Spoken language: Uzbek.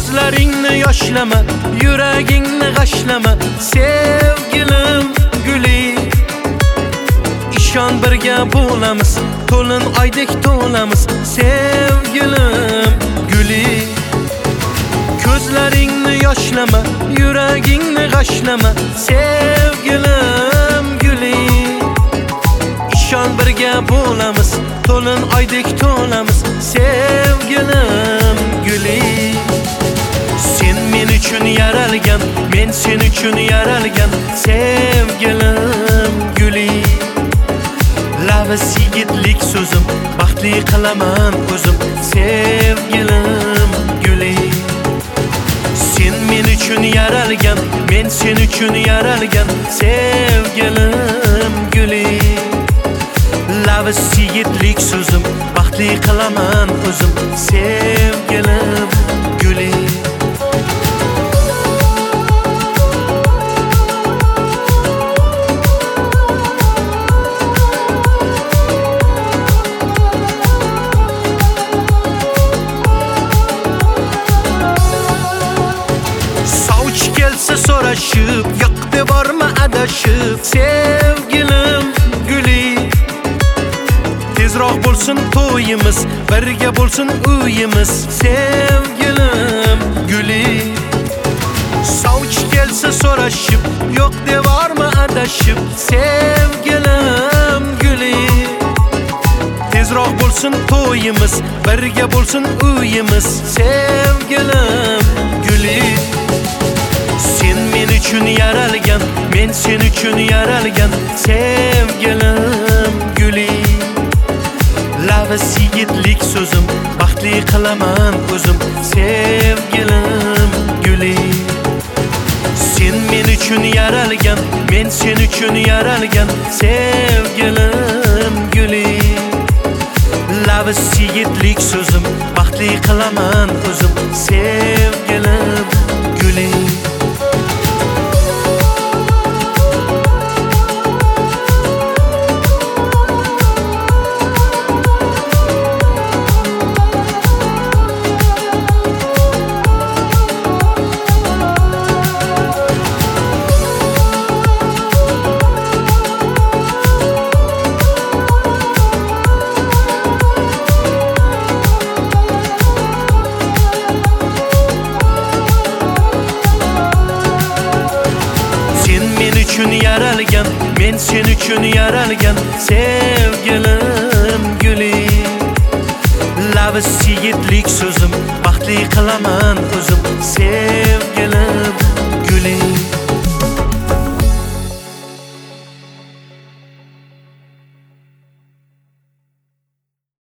Ko'zlaringni yoshlama, yuragingni g'ashlama, sevgilim guli. İshon birga bo'lamiz, to'lin oydek to'lamiz, sevgilim guli. Ko'zlaringni yoshlama, yuragingni g'ashlama, sevgilim guli. İshon birga bo'lamiz, to'lin oydek to'lamiz, sevgilim guli. Sen men uchun yaralgan, men sen uchun yaralgan, sevgilim guli. Lavis yigitlik so'zim, baxtli qilaman o'zim, sevgilim guli. Sen men uchun yaralgan, men sen uchun yaralgan, sevgilim guli. Lavis yigitlik so'zim, baxtli qilaman o'zim, sevgilim guli. So'rashib, yo'qdi bormi adashib, sevgilim guli. Tezroq bo'lsin to'yimiz, birga bo'lsin uyimiz, sevgilim guli. Sovch kelsa so'rashib, yo'qdi bormi adashib, sevgilim guli. Tezroq bo'lsin to'yimiz, birga bo'lsin uyimiz, sevgilim guli. Sen men uchun yaralgan, men sen uchun yaralgan, sevgilim guli. Lavis yigitlik so'zim, baxtli qilaman o'zim, sevgilim guli. Sen men uchun yaralgan, men sen uchun yaralgan, sevgilim guli. Lavis yigitlik so'zim, baxtli qilaman o'zim, sevgilim guli. Yaralgan, men sen uchun yaralgan, sevgilim guli. Lavis yigitlik so'zim, baxtli qilaman o'zim, sevgilim guli.